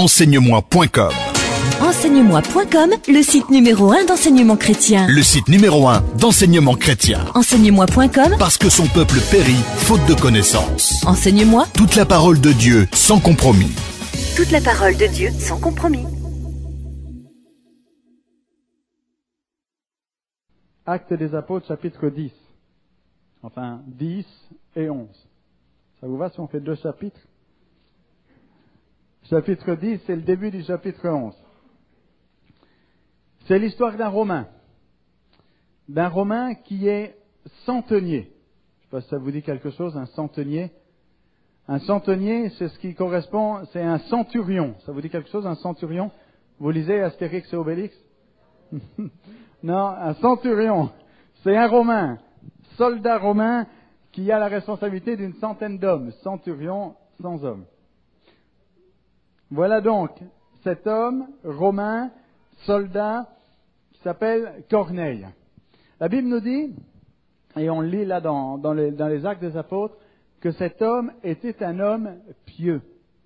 enseigne-moi.com. Enseigne-moi.com, le site numéro 1 d'enseignement chrétien. Le site numéro 1 d'enseignement chrétien. Enseigne-moi.com, Parce que son peuple périt, faute de connaissance. Enseigne-moi. Toute la parole de Dieu, sans compromis. Toute la parole de Dieu, sans compromis. Actes des Apôtres, chapitre 10. Enfin, 10 et 11. Ça vous va si on fait 2 chapitres? Chapitre 10, c'est le début du chapitre 11. C'est l'histoire d'un Romain. D'un Romain qui est centenier. Je ne sais pas si ça vous dit quelque chose, un centenier. Un centenier, c'est ce qui correspond, c'est un centurion. Ça vous dit quelque chose, un centurion? Vous lisez Astérix et Obélix? Non, un centurion, c'est un Romain, soldat romain qui a la responsabilité d'une centaine d'hommes. Centurion, 100 hommes. Voilà donc cet homme romain, soldat, qui s'appelle Corneille. La Bible nous dit, et on le lit là dans les Actes des Apôtres, que cet homme était un homme pieux,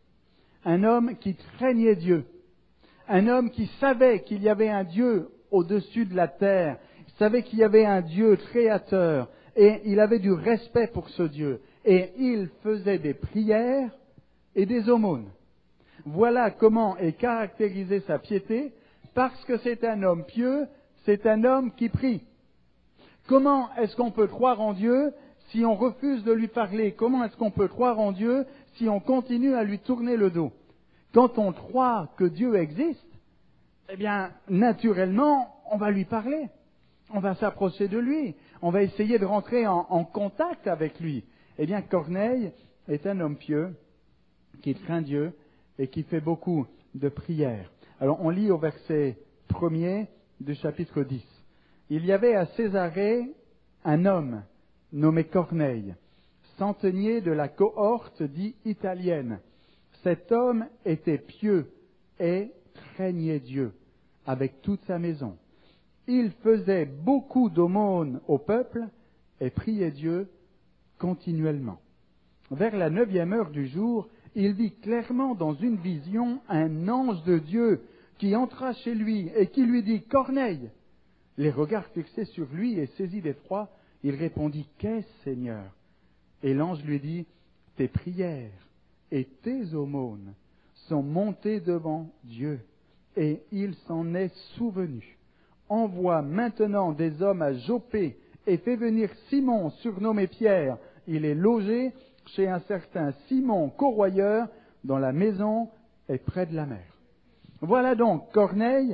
un homme qui craignait Dieu, un homme qui savait qu'il y avait un Dieu au-dessus de la terre, il savait qu'il y avait un Dieu créateur, et il avait du respect pour ce Dieu, et il faisait des prières et des aumônes. Voilà comment est caractérisée sa piété, parce que c'est un homme pieux, c'est un homme qui prie. Comment est-ce qu'on peut croire en Dieu si on refuse de lui parler? Comment est-ce qu'on peut croire en Dieu si on continue à lui tourner le dos? Quand on croit que Dieu existe, eh bien, naturellement, on va lui parler. On va s'approcher de lui. On va essayer de rentrer en contact avec lui. Eh bien, Corneille est un homme pieux qui craint Dieu et qui fait beaucoup de prières. Alors, on lit au verset 1er du chapitre 10. Il y avait à Césarée un homme nommé Corneille, centenier de la cohorte dite italienne. Cet homme était pieux et craignait Dieu avec toute sa maison. Il faisait beaucoup d'aumônes au peuple et priait Dieu continuellement. Vers la 9e heure du jour, il vit clairement dans une vision un ange de Dieu qui entra chez lui et qui lui dit « Corneille !» Les regards fixés sur lui et saisi d'effroi, il répondit « Qu'est-ce, Seigneur ?» Et l'ange lui dit « Tes prières et tes aumônes sont montées devant Dieu, et il s'en est souvenu. Envoie maintenant des hommes à Joppé et fais venir Simon, surnommé Pierre. Il est logé chez un certain Simon corroyeur, dont la maison est près de la mer. » Voilà donc Corneille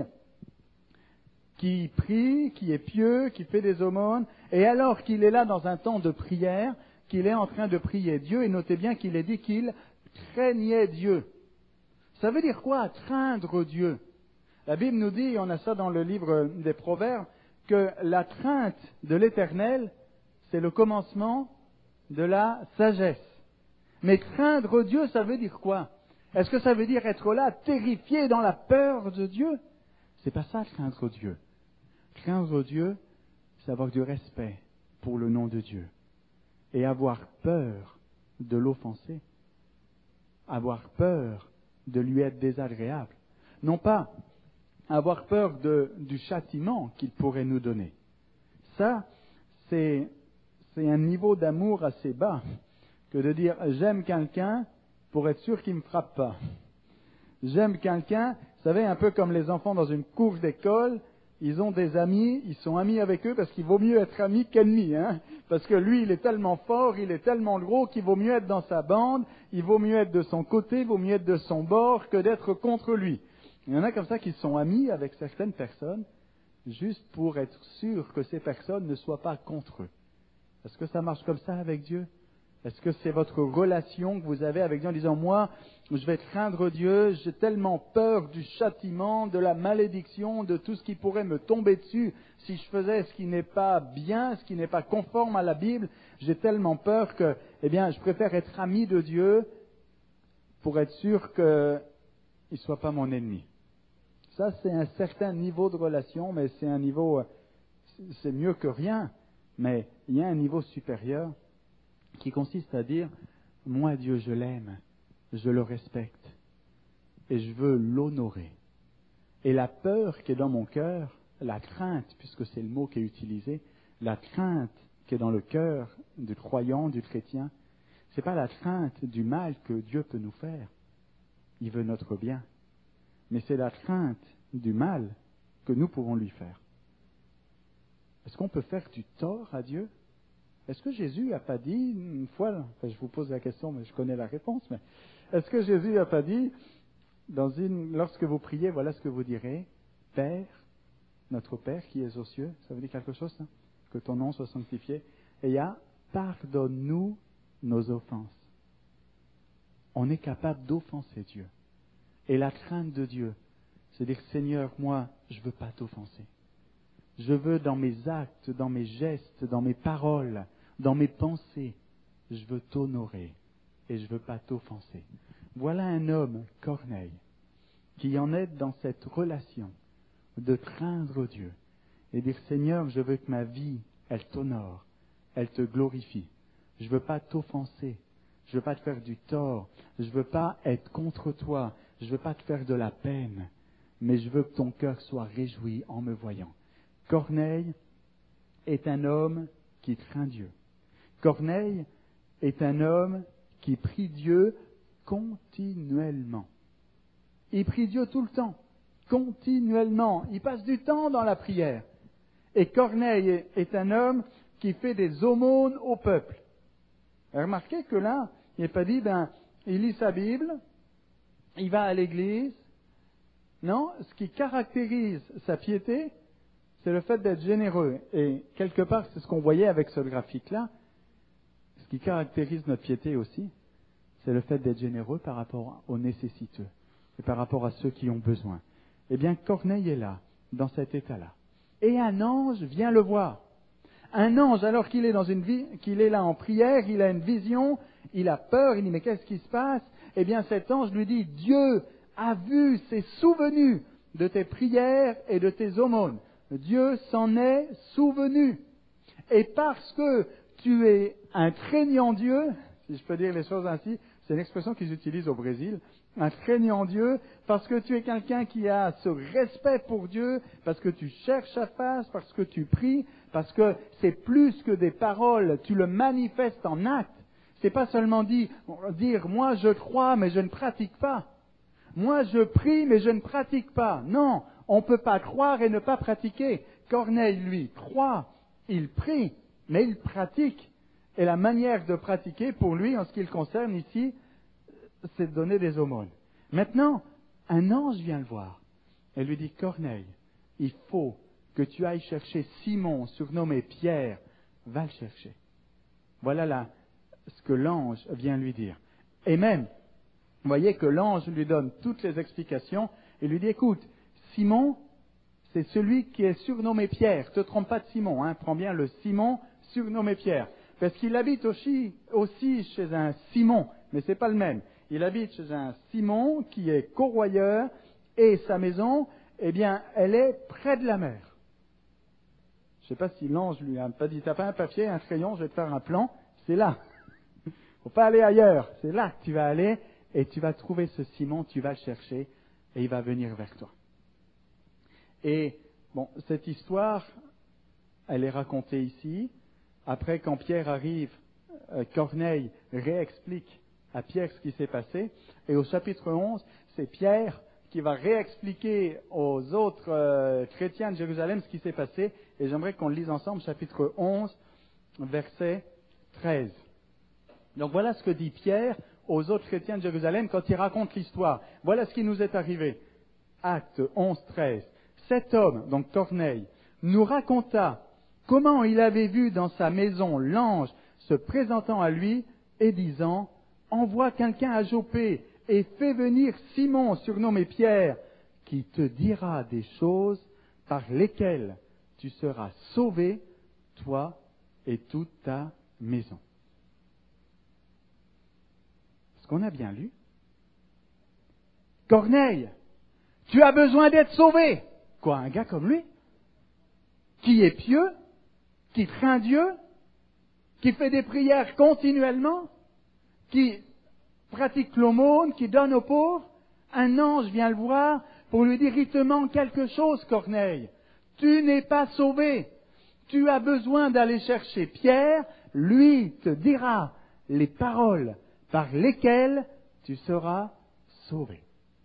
qui prie, qui est pieux, qui fait des aumônes, et alors qu'il est là dans un temps de prière, qu'il est en train de prier Dieu, et notez bien qu'il est dit qu'il craignait Dieu. Ça veut dire quoi, craindre Dieu? La Bible nous dit, on a ça dans le livre des Proverbes, que la crainte de l'Éternel, c'est le commencement de la sagesse. Mais craindre Dieu, ça veut dire quoi? Est-ce que ça veut dire être là, terrifié dans la peur de Dieu? C'est pas ça, craindre Dieu. Craindre Dieu, c'est avoir du respect pour le nom de Dieu et avoir peur de l'offenser, avoir peur de lui être désagréable. Non pas avoir peur du châtiment qu'il pourrait nous donner. Ça, c'est un niveau d'amour assez bas que de dire « j'aime quelqu'un pour être sûr qu'il ne me frappe pas ». J'aime quelqu'un, vous savez, un peu comme les enfants dans une cour d'école, ils ont des amis, ils sont amis avec eux parce qu'il vaut mieux être ami qu'ennemi, hein. Parce que lui, il est tellement fort, il est tellement gros qu'il vaut mieux être dans sa bande, il vaut mieux être de son côté, il vaut mieux être de son bord que d'être contre lui. Il y en a comme ça qui sont amis avec certaines personnes, juste pour être sûr que ces personnes ne soient pas contre eux. Est-ce que ça marche comme ça avec Dieu? Est-ce que c'est votre relation que vous avez avec Dieu en disant « Moi, je vais craindre Dieu, j'ai tellement peur du châtiment, de la malédiction, de tout ce qui pourrait me tomber dessus si je faisais ce qui n'est pas bien, ce qui n'est pas conforme à la Bible. J'ai tellement peur que, je préfère être ami de Dieu pour être sûr qu'il ne soit pas mon ennemi. » Ça, c'est un certain niveau de relation, mais c'est un niveau, c'est mieux que rien. Mais il y a un niveau supérieur qui consiste à dire « Moi, Dieu, je l'aime, je le respecte. et je veux l'honorer. Et la peur qui est dans mon cœur, la crainte, puisque c'est le mot qui est utilisé, la crainte qui est dans le cœur du croyant, du chrétien, ce n'est pas la crainte du mal que Dieu peut nous faire. Il veut notre bien. Mais c'est la crainte du mal que nous pouvons lui faire. Est-ce qu'on peut faire du tort à Dieu? Est-ce que Jésus n'a pas dit, une fois, enfin, je vous pose la question, mais je connais la réponse, mais est-ce que Jésus n'a pas dit, lorsque vous priez, voilà ce que vous direz, Père, notre Père qui est aux cieux, ça veut dire quelque chose, ça? Que ton nom soit sanctifié. Et il y a, pardonne-nous nos offenses. On est capable d'offenser Dieu. Et la crainte de Dieu, c'est dire, Seigneur, moi, je ne veux pas t'offenser. Je veux dans mes actes, dans mes gestes, dans mes paroles, dans mes pensées, je veux t'honorer et je ne veux pas t'offenser. Voilà un homme, Corneille, qui en est dans cette relation de craindre Dieu et dire, Seigneur, je veux que ma vie, elle t'honore, elle te glorifie. Je ne veux pas t'offenser, je ne veux pas te faire du tort, je ne veux pas être contre toi, je ne veux pas te faire de la peine, mais je veux que ton cœur soit réjoui en me voyant. Corneille est un homme qui craint Dieu. Corneille est un homme qui prie Dieu continuellement. Il prie Dieu tout le temps, continuellement. Il passe du temps dans la prière. Et Corneille est un homme qui fait des aumônes au peuple. Et remarquez que là, il n'est pas dit, il lit sa Bible, il va à l'église. Non, ce qui caractérise sa piété, c'est le fait d'être généreux. Et quelque part, c'est ce qu'on voyait avec ce graphique-là. Ce qui caractérise notre piété aussi, c'est le fait d'être généreux par rapport aux nécessiteux et par rapport à ceux qui ont besoin. Eh bien, Corneille est là, dans cet état-là. Et un ange vient le voir. Un ange, alors qu'il est qu'il est là en prière, il a une vision, il a peur, il dit, mais qu'est-ce qui se passe? Eh bien, cet ange lui dit, Dieu a vu, s'est souvenu de tes prières et de tes aumônes. Dieu s'en est souvenu. Et parce que tu es un craignant Dieu, si je peux dire les choses ainsi, c'est une expression qu'ils utilisent au Brésil, un craignant Dieu, parce que tu es quelqu'un qui a ce respect pour Dieu, parce que tu cherches sa face, parce que tu pries, parce que c'est plus que des paroles, tu le manifestes en acte. C'est pas seulement dire, moi je crois mais je ne pratique pas. Moi je prie mais je ne pratique pas. Non, on ne peut pas croire et ne pas pratiquer. Corneille, lui, croit, il prie, mais il pratique. Et la manière de pratiquer, pour lui, en ce qui le concerne ici, c'est de donner des aumônes. Maintenant, un ange vient le voir et lui dit, Corneille, il faut que tu ailles chercher Simon, surnommé Pierre, va le chercher. Voilà là ce que l'ange vient lui dire. Et même, vous voyez que l'ange lui donne toutes les explications et lui dit, écoute, Simon, c'est celui qui est surnommé Pierre. Ne te trompe pas de Simon, prends bien le Simon surnommé Pierre. Parce qu'il habite aussi chez un Simon, mais ce n'est pas le même. Il habite chez un Simon qui est corroyeur et sa maison, eh bien, elle est près de la mer. Je ne sais pas si l'ange lui a pas dit, t'as pas un papier, un crayon, je vais te faire un plan. C'est là. Il ne faut pas aller ailleurs. C'est là que tu vas aller et tu vas trouver ce Simon, tu vas le chercher et il va venir vers toi. Et bon, cette histoire, elle est racontée ici. Après, quand Pierre arrive, Corneille réexplique à Pierre ce qui s'est passé. Et au chapitre 11, c'est Pierre qui va réexpliquer aux autres chrétiens de Jérusalem ce qui s'est passé. Et j'aimerais qu'on le lise ensemble, chapitre 11, verset 13. Donc voilà ce que dit Pierre aux autres chrétiens de Jérusalem quand il raconte l'histoire. Voilà ce qui nous est arrivé. Acte 11, 13. Cet homme, donc Corneille, nous raconta comment il avait vu dans sa maison l'ange se présentant à lui et disant « Envoie quelqu'un à Joppé et fais venir Simon, surnommé Pierre, qui te dira des choses par lesquelles tu seras sauvé, toi et toute ta maison. » Est-ce qu'on a bien lu? Corneille, tu as besoin d'être sauvé. Quoi, un gars comme lui? Qui est pieux? Qui craint Dieu? Qui fait des prières continuellement? Qui pratique l'aumône? Qui donne aux pauvres? Un ange vient le voir pour lui dire, il te manque quelque chose, Corneille. Tu n'es pas sauvé. Tu as besoin d'aller chercher Pierre. Lui te dira les paroles par lesquelles tu seras sauvé.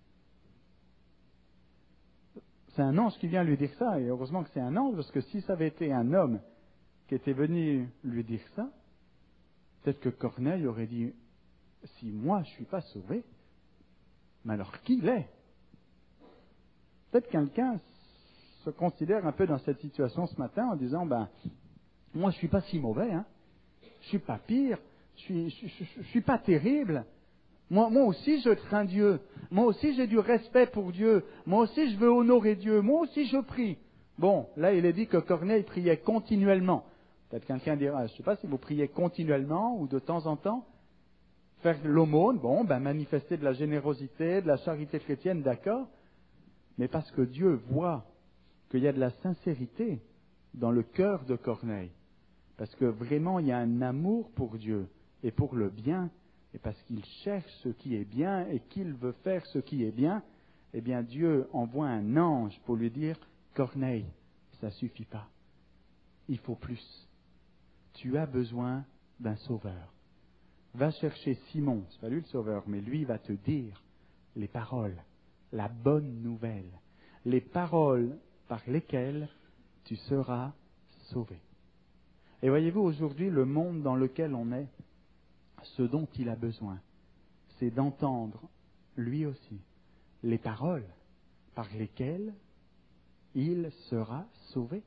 C'est un ange qui vient lui dire ça, et heureusement que c'est un ange, parce que si ça avait été un homme qui était venu lui dire ça, peut-être que Corneille aurait dit, si moi je ne suis pas sauvé, mais alors qui l'est? Peut-être quelqu'un se considère un peu dans cette situation ce matin en disant, moi je ne suis pas si mauvais, hein. Je ne suis pas pire, je ne suis pas terrible. Moi aussi, je crains Dieu. Moi aussi, j'ai du respect pour Dieu. Moi aussi, je veux honorer Dieu. Moi aussi, je prie. Bon, là, il est dit que Corneille priait continuellement. Peut-être quelqu'un dira, je ne sais pas si vous priez continuellement ou de temps en temps. Faire l'aumône, manifester de la générosité, de la charité chrétienne, d'accord. Mais parce que Dieu voit qu'il y a de la sincérité dans le cœur de Corneille. Parce que vraiment, il y a un amour pour Dieu et pour le bien. Et parce qu'il cherche ce qui est bien et qu'il veut faire ce qui est bien, eh bien Dieu envoie un ange pour lui dire, Corneille, ça ne suffit pas. Il faut plus. Tu as besoin d'un sauveur. Va chercher Simon, c'est pas lui le sauveur, mais lui va te dire les paroles, la bonne nouvelle, les paroles par lesquelles tu seras sauvé. Et voyez-vous, aujourd'hui, le monde dans lequel on est, ce dont il a besoin, c'est d'entendre, lui aussi, les paroles par lesquelles il sera sauvé.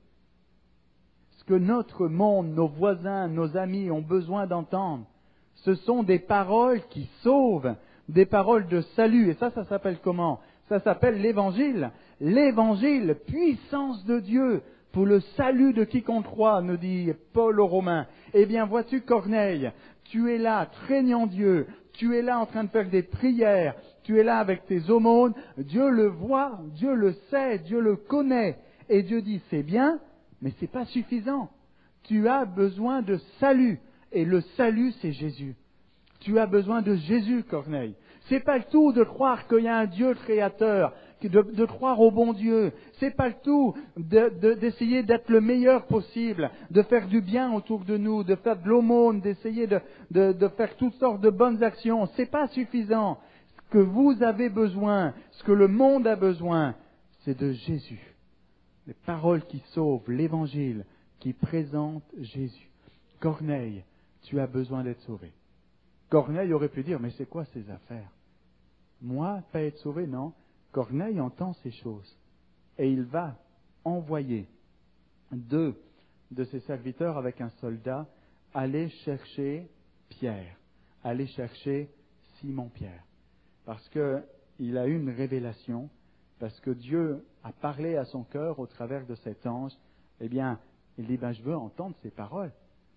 Ce que notre monde, nos voisins, nos amis ont besoin d'entendre, ce sont des paroles qui sauvent, des paroles de salut. Et ça s'appelle comment? Ça s'appelle l'Évangile. L'Évangile, puissance de Dieu pour le salut de quiconque croit, nous dit Paul aux Romains. Eh bien, vois-tu, Corneille, tu es là, craignant Dieu, tu es là en train de faire des prières, tu es là avec tes aumônes, Dieu le voit, Dieu le sait, Dieu le connaît. Et Dieu dit, c'est bien, mais c'est pas suffisant. Tu as besoin de salut. Et le salut, c'est Jésus. Tu as besoin de Jésus, Corneille. C'est pas le tout de croire qu'il y a un Dieu créateur, de croire au bon Dieu. C'est pas le tout d'essayer d'être le meilleur possible, de faire du bien autour de nous, de faire de l'aumône, d'essayer de faire toutes sortes de bonnes actions. C'est pas suffisant. Ce que vous avez besoin, ce que le monde a besoin, c'est de Jésus. Les paroles qui sauvent, l'Évangile qui présente Jésus. Corneille, tu as besoin d'être sauvé. Corneille aurait pu dire, mais c'est quoi ces affaires? Moi, pas être sauvé, non. Corneille entend ces choses. Et il va envoyer 2 de ses serviteurs avec un soldat aller chercher Pierre, aller chercher Simon-Pierre. Parce qu'il a eu une révélation, parce que Dieu a parlé à son cœur au travers de cet ange. Eh bien, il dit, je veux entendre ces paroles.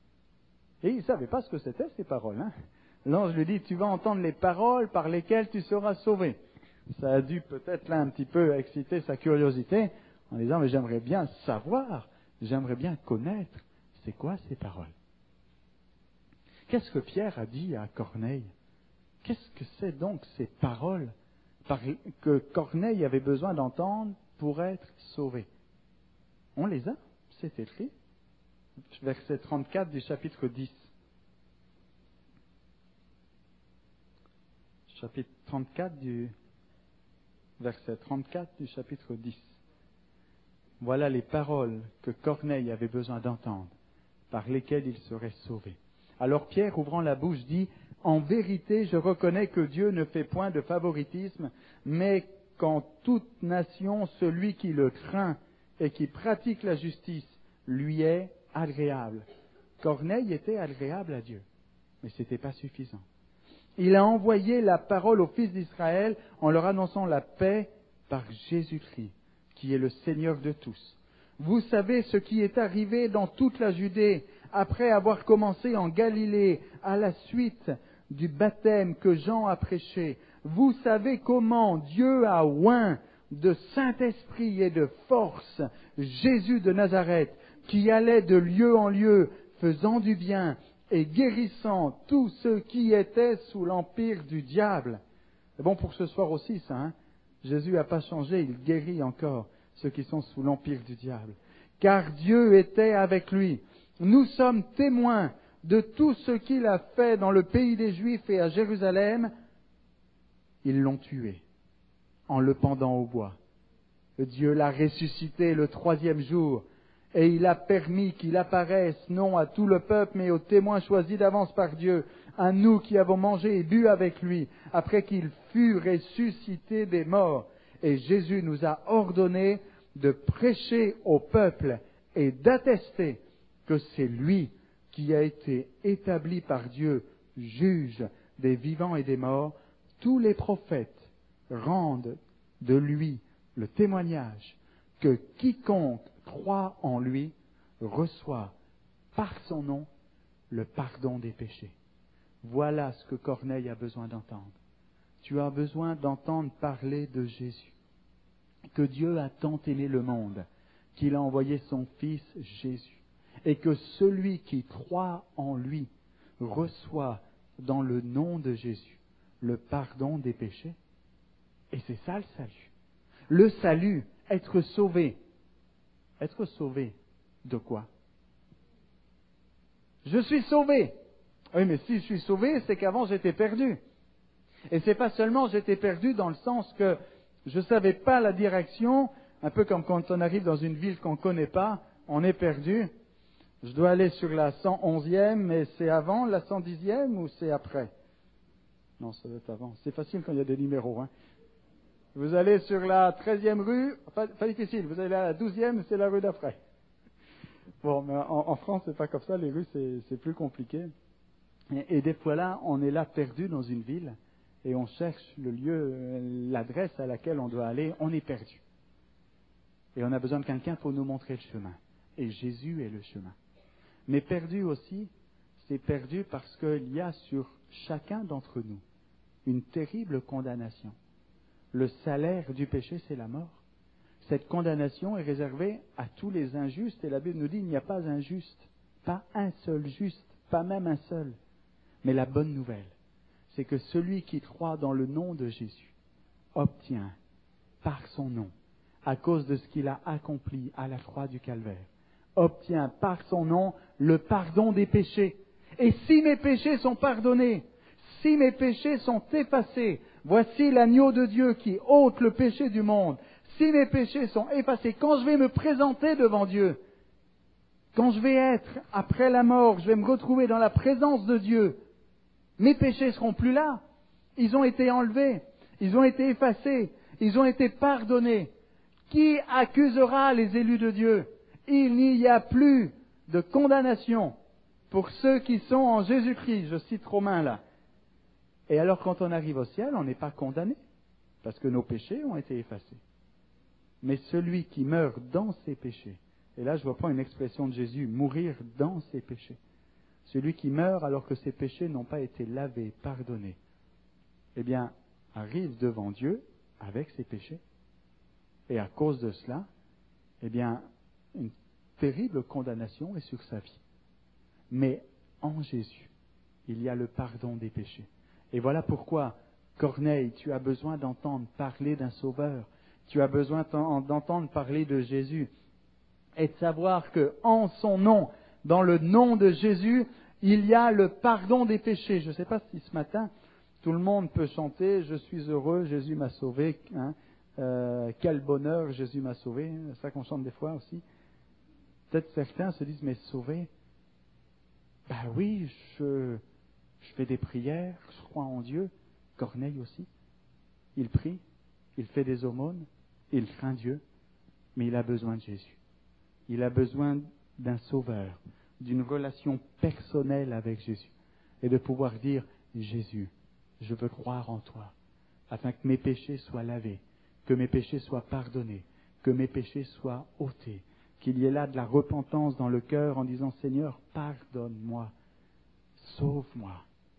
Et il ne savait pas ce que c'était ces paroles, hein. L'ange lui dit, tu vas entendre les paroles par lesquelles tu seras sauvé. Ça a dû peut-être là un petit peu exciter sa curiosité en disant, mais j'aimerais bien savoir, j'aimerais bien connaître, c'est quoi ces paroles? Qu'est-ce que Pierre a dit à Corneille? Qu'est-ce que c'est donc ces paroles que Corneille avait besoin d'entendre pour être sauvé? On les a, c'est écrit. Verset 34 du chapitre 10. Chapitre 34 verset 34 du chapitre 10. Voilà les paroles que Corneille avait besoin d'entendre, par lesquelles il serait sauvé. Alors Pierre, ouvrant la bouche, dit, « En vérité, je reconnais que Dieu ne fait point de favoritisme, mais qu'en toute nation, celui qui le craint et qui pratique la justice lui est agréable. » Corneille était agréable à Dieu, mais ce n'était pas suffisant. Il a envoyé la parole aux fils d'Israël en leur annonçant la paix par Jésus-Christ, qui est le Seigneur de tous. Vous savez ce qui est arrivé dans toute la Judée après avoir commencé en Galilée à la suite du baptême que Jean a prêché. Vous savez comment Dieu a oint de Saint-Esprit et de force Jésus de Nazareth, qui allait de lieu en lieu, faisant du bien et guérissant tous ceux qui étaient sous l'empire du diable. C'est bon pour ce soir aussi, ça. Hein? Jésus n'a pas changé, il guérit encore ceux qui sont sous l'empire du diable. Car Dieu était avec lui. Nous sommes témoins de tout ce qu'il a fait dans le pays des Juifs et à Jérusalem. Ils l'ont tué en le pendant au bois. Dieu l'a ressuscité le 3e jour et il a permis qu'il apparaisse non à tout le peuple mais aux témoins choisis d'avance par Dieu, à nous qui avons mangé et bu avec lui après qu'il fut ressuscité des morts. Et Jésus nous a ordonné de prêcher au peuple et d'attester que c'est lui qui a été établi par Dieu juge des vivants et des morts. Tous les prophètes rendent de lui le témoignage que quiconque croit en lui reçoit par son nom le pardon des péchés. Voilà ce que Corneille a besoin d'entendre. Tu as besoin d'entendre parler de Jésus. Que Dieu a tant aimé le monde qu'il a envoyé son Fils Jésus. Et que celui qui croit en lui reçoit dans le nom de Jésus le pardon des péchés. Et c'est ça le salut. Le salut, être sauvé. Être sauvé de quoi? Je suis sauvé. Oui, mais si je suis sauvé, c'est qu'avant j'étais perdu. Et c'est pas seulement j'étais perdu dans le sens que je savais pas la direction, un peu comme quand on arrive dans une ville qu'on connaît pas, on est perdu. Je dois aller sur la 111e, mais c'est avant la 110e ou c'est après? Non, ça doit être avant. C'est facile quand il y a des numéros. Hein. Vous allez sur la 13e rue, pas difficile. Vous allez à la 12e, c'est la rue d'après. Bon, mais en France, c'est pas comme ça. Les rues, c'est plus compliqué. Et des fois là, on est là perdu dans une ville et on cherche le lieu, l'adresse à laquelle on doit aller. On est perdu. Et on a besoin de quelqu'un pour nous montrer le chemin. Et Jésus est le chemin. Mais perdu aussi, c'est perdu parce qu'il y a sur chacun d'entre nous une terrible condamnation. Le salaire du péché, c'est la mort. Cette condamnation est réservée à tous les injustes, et la Bible nous dit qu'il n'y a pas un juste, pas un seul juste, pas même un seul. Mais la bonne nouvelle, c'est que celui qui croit dans le nom de Jésus obtient, par son nom, à cause de ce qu'il a accompli à la croix du Calvaire, obtient par son nom le pardon des péchés. Et si mes péchés sont pardonnés, si mes péchés sont effacés, voici l'agneau de Dieu qui ôte le péché du monde. Si mes péchés sont effacés, quand je vais me présenter devant Dieu, quand je vais être, après la mort, je vais me retrouver dans la présence de Dieu, mes péchés seront plus là. Ils ont été enlevés, ils ont été effacés, ils ont été pardonnés. Qui accusera les élus de Dieu? Il n'y a plus de condamnation pour ceux qui sont en Jésus-Christ. Je cite Romains là. Et alors quand on arrive au ciel, on n'est pas condamné, parce que nos péchés ont été effacés. Mais celui qui meurt dans ses péchés, et là je reprends une expression de Jésus, mourir dans ses péchés, celui qui meurt alors que ses péchés n'ont pas été lavés, pardonnés, eh bien, arrive devant Dieu avec ses péchés. Et à cause de cela, eh bien, une terrible condamnation est sur sa vie. Mais en Jésus, il y a le pardon des péchés. Et voilà pourquoi, Corneille, tu as besoin d'entendre parler d'un sauveur. Tu as besoin d'entendre parler de Jésus. Et de savoir que, en son nom, dans le nom de Jésus, il y a le pardon des péchés. Je ne sais pas si ce matin, tout le monde peut chanter « Je suis heureux, Jésus m'a sauvé hein, ». Quel bonheur, Jésus m'a sauvé. C'est ça qu'on chante des fois aussi. Peut-être certains se disent, mais sauvé, ben oui, je fais des prières, je crois en Dieu. Corneille aussi. Il prie, il fait des aumônes, il craint Dieu, mais il a besoin de Jésus. Il a besoin d'un sauveur, d'une relation personnelle avec Jésus. Et de pouvoir dire, Jésus, je veux croire en toi, afin que mes péchés soient lavés, que mes péchés soient pardonnés, que mes péchés soient ôtés, qu'il y ait là de la repentance dans le cœur en disant « Seigneur, pardonne-moi, sauve-moi ».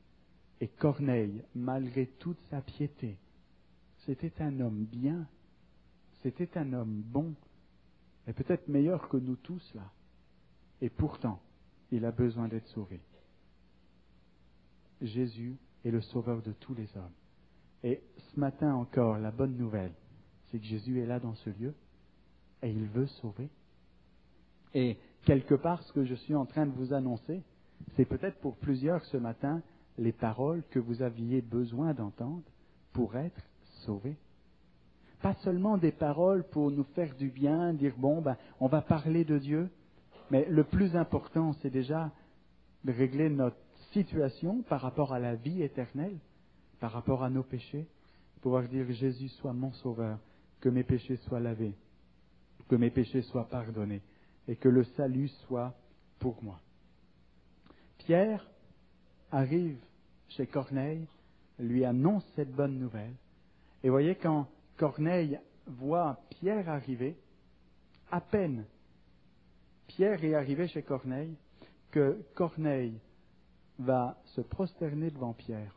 Et Corneille, malgré toute sa piété, c'était un homme bien, c'était un homme bon, et peut-être meilleur que nous tous là. Et pourtant, il a besoin d'être sauvé. Jésus est le sauveur de tous les hommes. Et ce matin encore, la bonne nouvelle, c'est que Jésus est là dans ce lieu et il veut sauver. Et quelque part, ce que je suis en train de vous annoncer, c'est peut-être pour plusieurs ce matin les paroles que vous aviez besoin d'entendre pour être sauvés. Pas seulement des paroles pour nous faire du bien, dire on va parler de Dieu, mais le plus important, c'est déjà de régler notre situation par rapport à la vie éternelle, par rapport à nos péchés, pouvoir dire Jésus soit mon sauveur, que mes péchés soient lavés, que mes péchés soient pardonnés et que le salut soit pour moi. Pierre arrive chez Corneille, lui annonce cette bonne nouvelle. Et voyez, quand Corneille voit Pierre arriver, à peine Pierre est arrivé chez Corneille, que Corneille va se prosterner devant Pierre.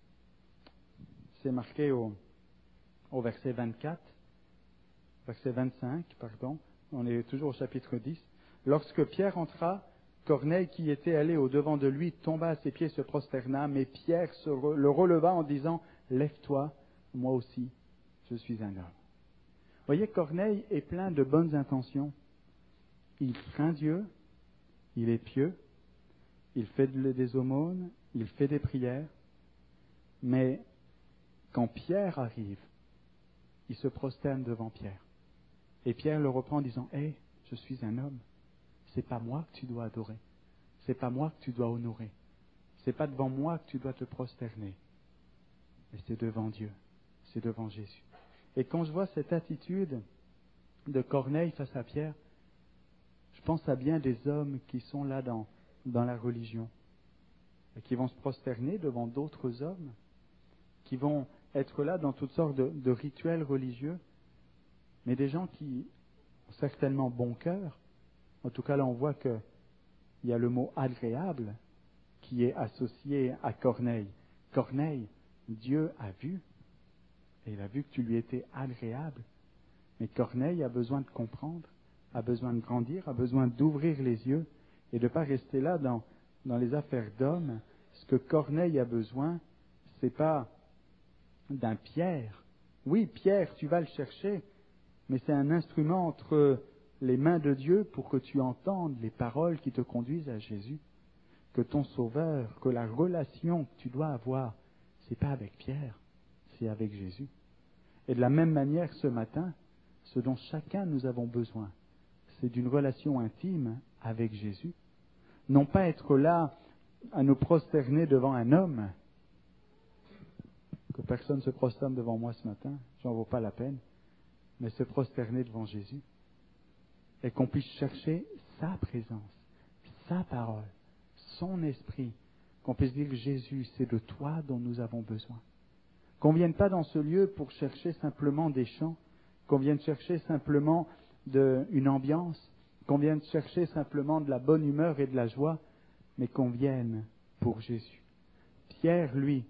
C'est marqué au verset 24, verset 25, pardon. On est toujours au chapitre 10. Lorsque Pierre entra, Corneille, qui était allé au-devant de lui, tomba à ses pieds, se prosterna, mais Pierre le releva en disant « Lève-toi, moi aussi, je suis un homme. » Voyez, Corneille est plein de bonnes intentions. Il craint Dieu, il est pieux, il fait des aumônes, il fait des prières, mais quand Pierre arrive, il se prosterne devant Pierre. Et Pierre le reprend en disant « Hé, je suis un homme. C'est pas moi que tu dois adorer. C'est pas moi que tu dois honorer. C'est pas devant moi que tu dois te prosterner. Mais c'est devant Dieu. C'est devant Jésus. » Et quand je vois cette attitude de Corneille face à Pierre, je pense à bien des hommes qui sont là dans la religion et qui vont se prosterner devant d'autres hommes, qui vont être là dans toutes sortes de rituels religieux, mais des gens qui ont certainement bon cœur. En tout cas, là, on voit qu'il y a le mot agréable qui est associé à Corneille. Corneille, Dieu a vu, et il a vu que tu lui étais agréable. Mais Corneille a besoin de comprendre, a besoin de grandir, a besoin d'ouvrir les yeux et de ne pas rester là dans les affaires d'hommes. Ce que Corneille a besoin, c'est pas d'un Pierre. Oui, Pierre, tu vas le chercher, mais c'est un instrument entre les mains de Dieu pour que tu entendes les paroles qui te conduisent à Jésus. Que ton Sauveur, que la relation que tu dois avoir, c'est pas avec Pierre, c'est avec Jésus. Et de la même manière, ce matin, ce dont chacun nous avons besoin, c'est d'une relation intime avec Jésus. Non pas être là à nous prosterner devant un homme. Que personne se prosterne devant moi ce matin, j'en vaut pas la peine, mais se prosterner devant Jésus. Et qu'on puisse chercher sa présence, sa parole, son esprit. Qu'on puisse dire Jésus, c'est de toi dont nous avons besoin. Qu'on ne vienne pas dans ce lieu pour chercher simplement des chants, qu'on vienne chercher simplement une ambiance, qu'on vienne chercher simplement de la bonne humeur et de la joie, mais qu'on vienne pour Jésus. Pierre, lui,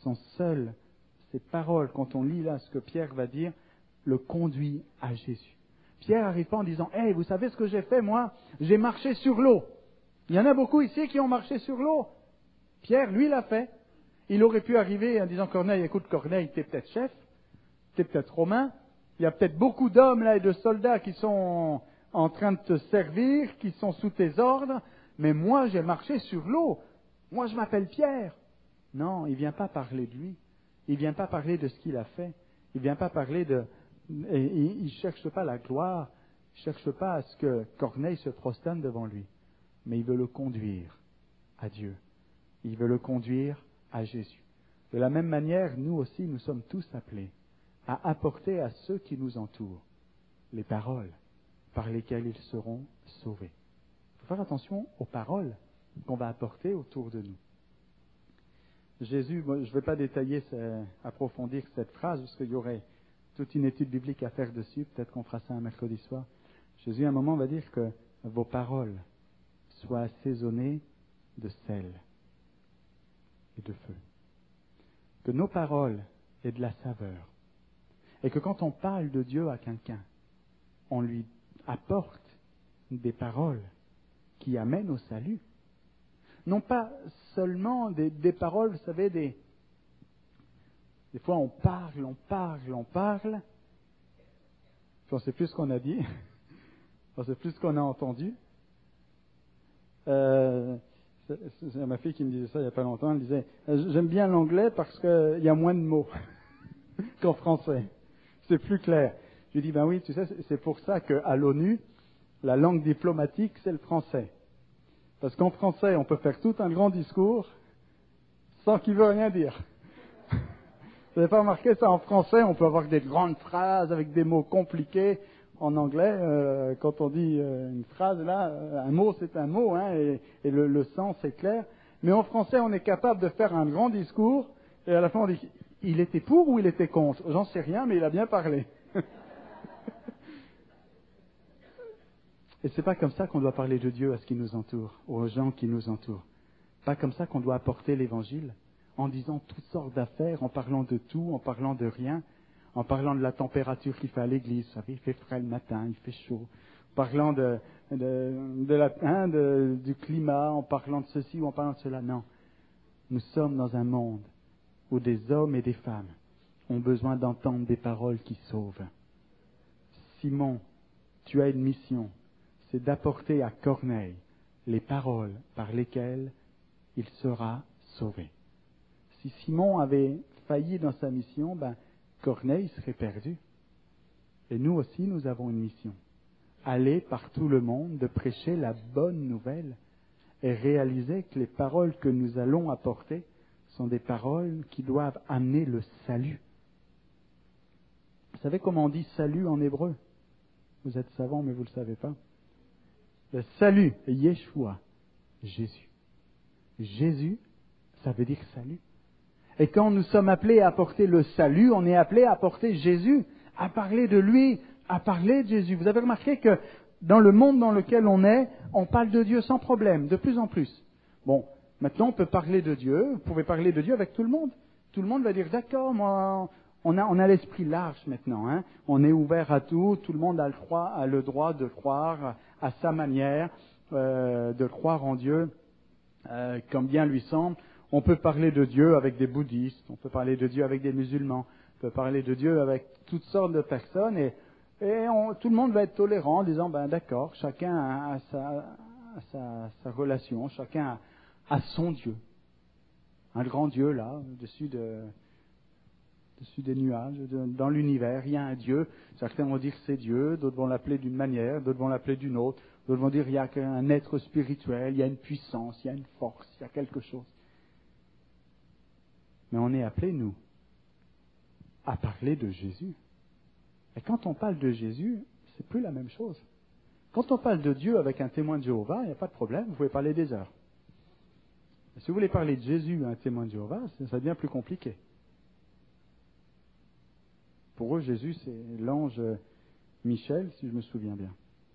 ses paroles, quand on lit là ce que Pierre va dire, le conduit à Jésus. Pierre n'arrive pas en disant « Hey, vous savez ce que j'ai fait, moi? J'ai marché sur l'eau. » Il y en a beaucoup ici qui ont marché sur l'eau. Pierre, lui, l'a fait. Il aurait pu arriver en disant « Corneille, écoute Corneille, t'es peut-être chef, t'es peut-être romain. Il y a peut-être beaucoup d'hommes là et de soldats qui sont en train de te servir, qui sont sous tes ordres, mais moi, j'ai marché sur l'eau. Moi, je m'appelle Pierre. » Non, il ne vient pas parler de lui. Il ne vient pas parler de ce qu'il a fait. Il ne vient pas parler il ne cherche pas la gloire. Il ne cherche pas à ce que Corneille se prosterne devant lui. Mais il veut le conduire à Dieu. Il veut le conduire à Jésus. De la même manière, nous aussi, nous sommes tous appelés à apporter à ceux qui nous entourent les paroles par lesquelles ils seront sauvés. Il faut faire attention aux paroles qu'on va apporter autour de nous. Jésus, je ne vais pas détailler, approfondir cette phrase, parce qu'il y aurait toute une étude biblique à faire dessus, peut-être qu'on fera ça un mercredi soir. Jésus, à un moment, va dire que vos paroles soient assaisonnées de sel et de feu. Que nos paroles aient de la saveur. Et que quand on parle de Dieu à quelqu'un, on lui apporte des paroles qui amènent au salut. Non pas seulement des paroles, vous savez, Des fois, on parle, puis on ne sait plus ce qu'on a dit, on ne sait plus ce qu'on a entendu. C'est ma fille qui me disait ça il n'y a pas longtemps, elle disait « J'aime bien l'anglais parce qu'il y a moins de mots qu'en français, c'est plus clair. » Je lui dis « Ben oui, tu sais, c'est pour ça qu'à l'ONU, la langue diplomatique, c'est le français. Parce qu'en français, on peut faire tout un grand discours sans qu'il veut rien dire. » Vous n'avez pas remarqué ça? En français, on peut avoir des grandes phrases avec des mots compliqués. En anglais, quand on dit une phrase, là, un mot, c'est un mot, hein, et le sens est clair. Mais en français, on est capable de faire un grand discours, et à la fin, on dit, il était pour ou il était contre? J'en sais rien, mais il a bien parlé. Et c'est pas comme ça qu'on doit parler de Dieu à ce qui nous entoure, aux gens qui nous entourent. Pas comme ça qu'on doit apporter l'Évangile, en disant toutes sortes d'affaires, en parlant de tout, en parlant de rien. En parlant de la température qu'il fait à l'église, vous savez, il fait frais le matin, il fait chaud. En parlant du climat, en parlant de ceci ou en parlant de cela. Non. Nous sommes dans un monde où des hommes et des femmes ont besoin d'entendre des paroles qui sauvent. Simon, tu as une mission, c'est d'apporter à Corneille les paroles par lesquelles il sera sauvé. Si Simon avait failli dans sa mission, Corneille serait perdu. Et nous aussi, nous avons une mission. Aller par tout le monde, de prêcher la bonne nouvelle et réaliser que les paroles que nous allons apporter sont des paroles qui doivent amener le salut. Vous savez comment on dit salut en hébreu? Vous êtes savants, mais vous ne le savez pas. Le salut, Yeshua, Jésus. Jésus, ça veut dire salut. Et quand nous sommes appelés à apporter le salut, on est appelés à apporter Jésus, à parler de lui, à parler de Jésus. Vous avez remarqué que dans le monde dans lequel on est, on parle de Dieu sans problème, de plus en plus. Bon, maintenant on peut parler de Dieu, vous pouvez parler de Dieu avec tout le monde. Tout le monde va dire, d'accord, moi, on a l'esprit large maintenant. Hein. On est ouvert à tout le monde a le droit de croire à sa manière, de croire en Dieu comme bien lui semble. On peut parler de Dieu avec des bouddhistes, on peut parler de Dieu avec des musulmans, on peut parler de Dieu avec toutes sortes de personnes et tout le monde va être tolérant en disant, d'accord, chacun a sa relation, chacun a son Dieu. Un grand Dieu là, dessus des nuages, dans l'univers, il y a un Dieu. Certains vont dire c'est Dieu, d'autres vont l'appeler d'une manière, d'autres vont l'appeler d'une autre, d'autres vont dire il y a un être spirituel, il y a une puissance, il y a une force, il y a quelque chose. Mais on est appelés, nous, à parler de Jésus. Et quand on parle de Jésus, c'est plus la même chose. Quand on parle de Dieu avec un témoin de Jéhovah, il n'y a pas de problème, vous pouvez parler des heures. Mais si vous voulez parler de Jésus à un témoin de Jéhovah, ça devient plus compliqué. Pour eux, Jésus, c'est l'ange Michel, si je me souviens bien.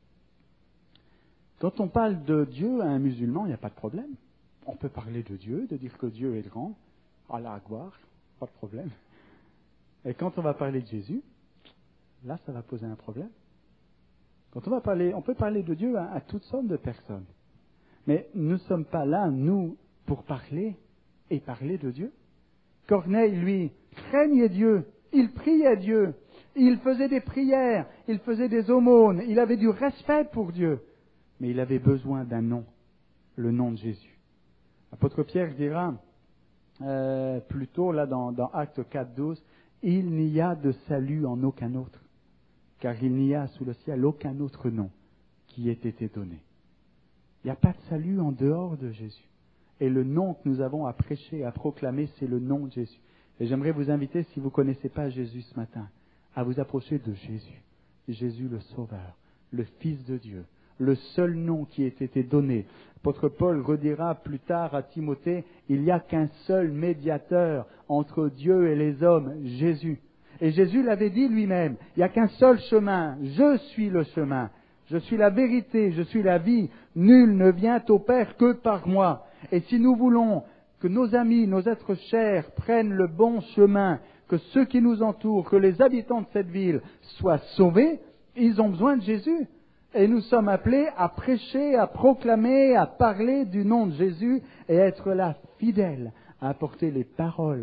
Quand on parle de Dieu à un musulman, il n'y a pas de problème. On peut parler de Dieu, de dire que Dieu est grand. Allah Akbar, pas de problème. Et quand on va parler de Jésus, là, ça va poser un problème. On peut parler de Dieu à toutes sortes de personnes. Mais nous ne sommes pas là, nous, pour parler et parler de Dieu. Corneille, lui, craignait Dieu, il priait Dieu, il faisait des prières, il faisait des aumônes, il avait du respect pour Dieu. Mais il avait besoin d'un nom, le nom de Jésus. L'apôtre Pierre dira, plus tôt, là, dans Actes 4:12, il n'y a de salut en aucun autre, car il n'y a sous le ciel aucun autre nom qui ait été donné. Il n'y a pas de salut en dehors de Jésus. Et le nom que nous avons à prêcher, à proclamer, c'est le nom de Jésus. Et j'aimerais vous inviter, si vous ne connaissez pas Jésus ce matin, à vous approcher de Jésus. Jésus le Sauveur, le Fils de Dieu, le seul nom qui ait été donné. L'apôtre Paul redira plus tard à Timothée, il n'y a qu'un seul médiateur entre Dieu et les hommes, Jésus. Et Jésus l'avait dit lui-même, il n'y a qu'un seul chemin, je suis le chemin, je suis la vérité, je suis la vie, nul ne vient au Père que par moi. Et si nous voulons que nos amis, nos êtres chers prennent le bon chemin, que ceux qui nous entourent, que les habitants de cette ville soient sauvés, ils ont besoin de Jésus. Et nous sommes appelés à prêcher, à proclamer, à parler du nom de Jésus et être là fidèles, à apporter les paroles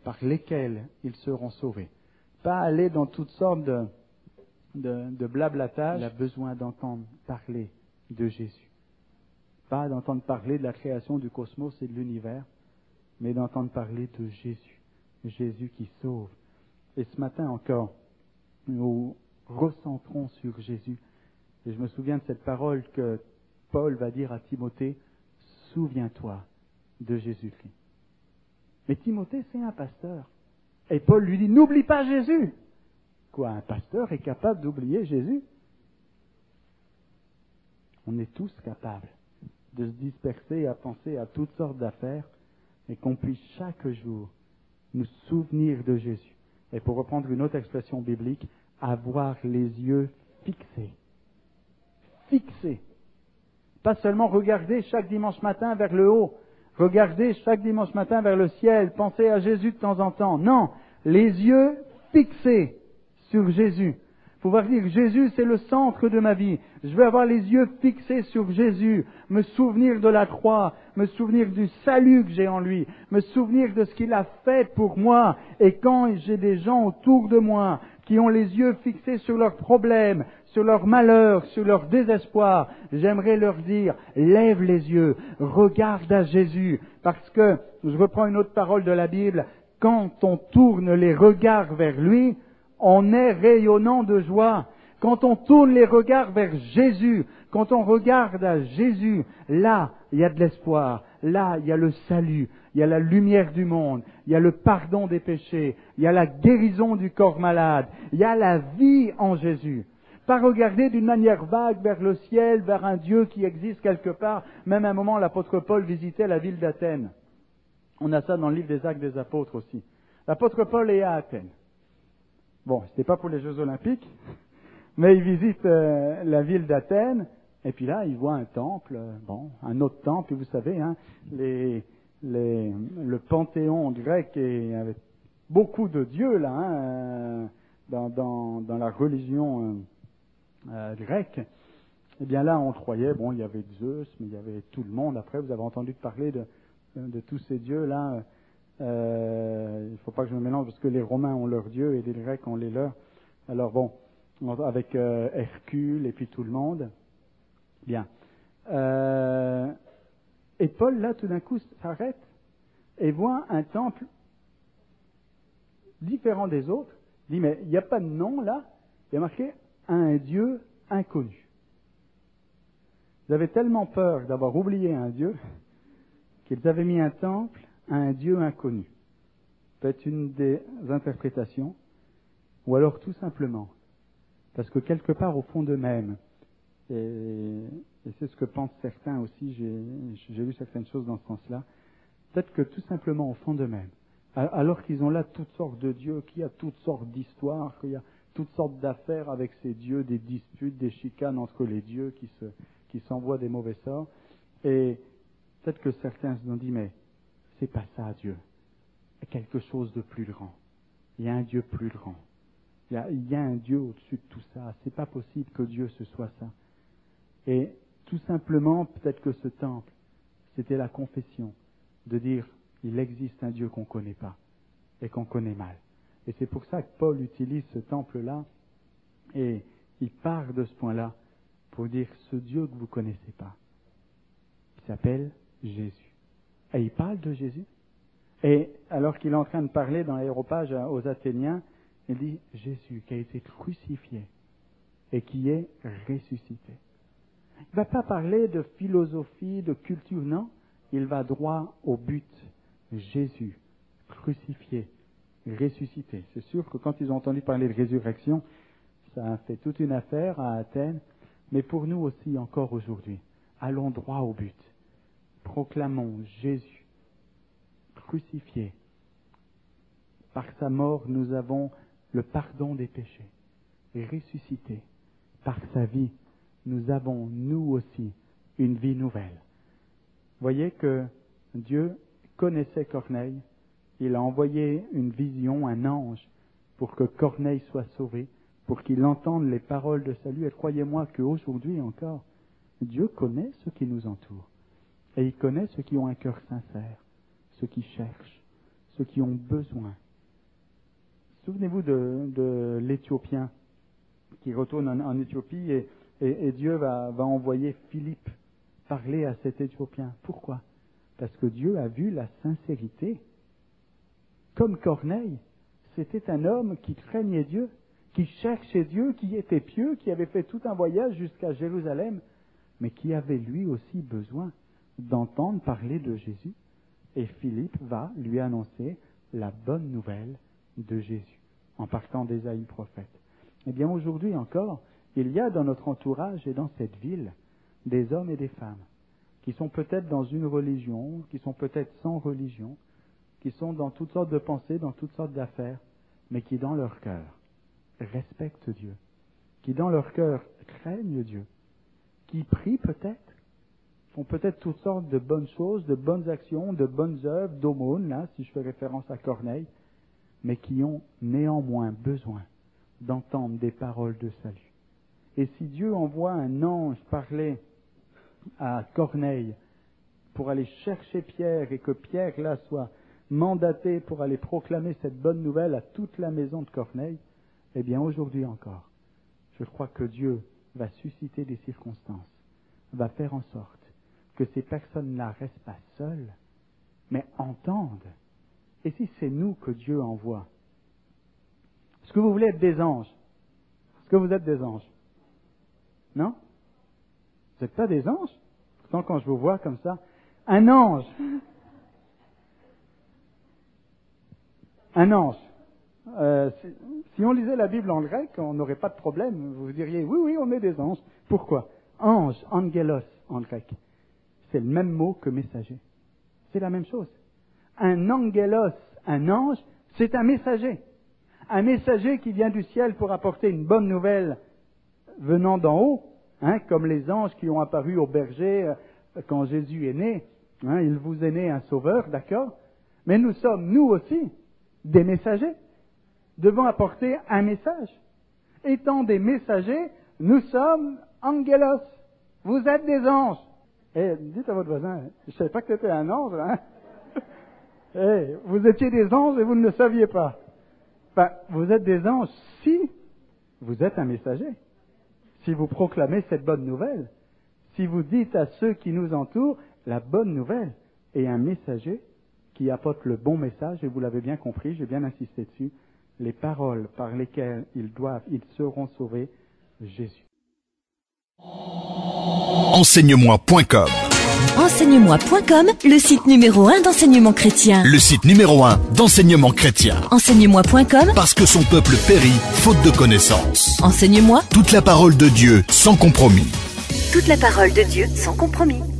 par lesquels ils seront sauvés. Pas aller dans toutes sortes de blablatage. Il a besoin d'entendre parler de Jésus. Pas d'entendre parler de la création du cosmos et de l'univers, mais d'entendre parler de Jésus. Jésus qui sauve. Et ce matin encore, nous recentrons sur Jésus. Et je me souviens de cette parole que Paul va dire à Timothée, « Souviens-toi de Jésus-Christ ». Mais Timothée, c'est un pasteur. Et Paul lui dit, « N'oublie pas Jésus ». Quoi, un pasteur est capable d'oublier Jésus? On est tous capables de se disperser à penser à toutes sortes d'affaires et qu'on puisse chaque jour nous souvenir de Jésus. Et pour reprendre une autre expression biblique, avoir les yeux fixés. Fixés. Pas seulement regarder chaque dimanche matin vers le haut, regarder chaque dimanche matin vers le ciel, penser à Jésus de temps en temps. Non, les yeux fixés sur Jésus. Pouvoir dire, Jésus, c'est le centre de ma vie. Je veux avoir les yeux fixés sur Jésus, me souvenir de la croix, me souvenir du salut que j'ai en lui, me souvenir de ce qu'il a fait pour moi. Et quand j'ai des gens autour de moi qui ont les yeux fixés sur leurs problèmes, sur leurs malheurs, sur leur désespoir, j'aimerais leur dire, lève les yeux, regarde à Jésus. Parce que, je reprends une autre parole de la Bible, quand on tourne les regards vers lui, on est rayonnant de joie. Quand on tourne les regards vers Jésus, quand on regarde à Jésus, là, il y a de l'espoir. Là, il y a le salut. Il y a la lumière du monde. Il y a le pardon des péchés. Il y a la guérison du corps malade. Il y a la vie en Jésus. Pas regarder d'une manière vague vers le ciel, vers un Dieu qui existe quelque part. Même à un moment, l'apôtre Paul visitait la ville d'Athènes. On a ça dans le livre des Actes des Apôtres aussi. L'apôtre Paul est à Athènes. Bon, c'était pas pour les Jeux Olympiques, mais il visite la ville d'Athènes, et puis là, il voit un temple, un autre temple, et vous savez, hein, le panthéon grec avait beaucoup de dieux là, hein, dans la religion grecque. Eh bien là, on croyait, il y avait Zeus, mais il y avait tout le monde. Après, vous avez entendu parler de tous ces dieux là. Il ne faut pas que je me mélange parce que les Romains ont leurs dieux et les Grecs ont les leurs. Alors avec Hercule et puis tout le monde. Bien. Et Paul, là, tout d'un coup, s'arrête et voit un temple différent des autres. Il dit, mais il n'y a pas de nom là. Il y a marqué un Dieu inconnu. Ils avaient tellement peur d'avoir oublié un Dieu qu'ils avaient mis un temple à un Dieu inconnu. Peut-être une des interprétations, ou alors tout simplement, parce que quelque part au fond d'eux-mêmes, et c'est ce que pensent certains aussi, j'ai lu certaines choses dans ce sens-là, peut-être que tout simplement au fond d'eux-mêmes, alors qu'ils ont là toutes sortes de dieux, qu'il y a toutes sortes d'histoires, qu'il y a toutes sortes d'affaires avec ces dieux, des disputes, des chicanes entre les dieux qui s'envoient des mauvais sorts, et peut-être que certains se sont dit, mais c'est pas ça, Dieu. Il y a quelque chose de plus grand. Il y a un Dieu plus grand. Il y a un Dieu au-dessus de tout ça. C'est pas possible que Dieu ce soit ça. Et tout simplement, peut-être que ce temple, c'était la confession de dire, il existe un Dieu qu'on connaît pas et qu'on connaît mal. Et c'est pour ça que Paul utilise ce temple-là et il part de ce point-là pour dire ce Dieu que vous connaissez pas. Il s'appelle Jésus. Et il parle de Jésus. Et alors qu'il est en train de parler dans l'aéropage aux Athéniens, il dit Jésus qui a été crucifié et qui est ressuscité. Il ne va pas parler de philosophie, de culture, non. Il va droit au but. Jésus, crucifié, ressuscité. C'est sûr que quand ils ont entendu parler de résurrection, ça a fait toute une affaire à Athènes. Mais pour nous aussi, encore aujourd'hui, allons droit au but. Proclamons Jésus, crucifié. Par sa mort, nous avons le pardon des péchés. Et ressuscité, par sa vie, nous avons, nous aussi, une vie nouvelle. Voyez que Dieu connaissait Corneille. Il a envoyé une vision, un ange, pour que Corneille soit sauvé, pour qu'il entende les paroles de salut. Et croyez-moi qu'aujourd'hui encore, Dieu connaît ceux qui nous entourent. Et il connaît ceux qui ont un cœur sincère, ceux qui cherchent, ceux qui ont besoin. Souvenez-vous de l'Éthiopien qui retourne en Éthiopie et Dieu va envoyer Philippe parler à cet Éthiopien. Pourquoi? Parce que Dieu a vu la sincérité. Comme Corneille, c'était un homme qui craignait Dieu, qui cherchait Dieu, qui était pieux, qui avait fait tout un voyage jusqu'à Jérusalem, mais qui avait lui aussi besoin d'entendre parler de Jésus. Et Philippe va lui annoncer la bonne nouvelle de Jésus, en partant d'Ésaïe prophète. Eh bien, aujourd'hui encore, il y a dans notre entourage et dans cette ville des hommes et des femmes qui sont peut-être dans une religion, qui sont peut-être sans religion, qui sont dans toutes sortes de pensées, dans toutes sortes d'affaires, mais qui dans leur cœur respectent Dieu, qui dans leur cœur craignent Dieu, qui prient peut-être, font peut-être toutes sortes de bonnes choses, de bonnes actions, de bonnes œuvres, d'aumônes, là, si je fais référence à Corneille, mais qui ont néanmoins besoin d'entendre des paroles de salut. Et si Dieu envoie un ange parler à Corneille pour aller chercher Pierre et que Pierre, là, soit mandaté pour aller proclamer cette bonne nouvelle à toute la maison de Corneille, eh bien, aujourd'hui encore, je crois que Dieu va susciter des circonstances, va faire en sorte que ces personnes-là ne restent pas seules, mais entendent. Et si c'est nous que Dieu envoie? Est-ce que vous voulez être des anges? Est-ce que vous êtes des anges? Non? Vous n'êtes pas des anges? Pourtant, quand je vous vois comme ça, un ange. Un ange. Si on lisait la Bible en grec, on n'aurait pas de problème. Vous diriez, oui, on est des anges. Pourquoi? Ange, angelos en grec. C'est le même mot que messager. C'est la même chose. Un angelos, un ange, c'est un messager. Un messager qui vient du ciel pour apporter une bonne nouvelle venant d'en haut, comme les anges qui ont apparu aux bergers quand Jésus est né. Il vous est né un sauveur, d'accord? Mais nous sommes, nous aussi, des messagers, devant apporter un message. Étant des messagers, nous sommes angelos. Vous êtes des anges. Dites à votre voisin, je ne savais pas que tu étais un ange, vous étiez des anges et vous ne le saviez pas. Vous êtes des anges si vous êtes un messager. Si vous proclamez cette bonne nouvelle. Si vous dites à ceux qui nous entourent la bonne nouvelle. Et un messager qui apporte le bon message, et vous l'avez bien compris, j'ai bien insisté dessus, les paroles par lesquelles ils seront sauvés, Jésus. Enseignemoi.com. Enseignemoi.com, le site numéro 1 d'enseignement chrétien. Le site numéro 1 d'enseignement chrétien. Enseignemoi.com, Parce que son peuple périt, faute de connaissance. Enseigne-moi Toute la parole de Dieu, sans compromis. toute la parole de Dieu sans compromis.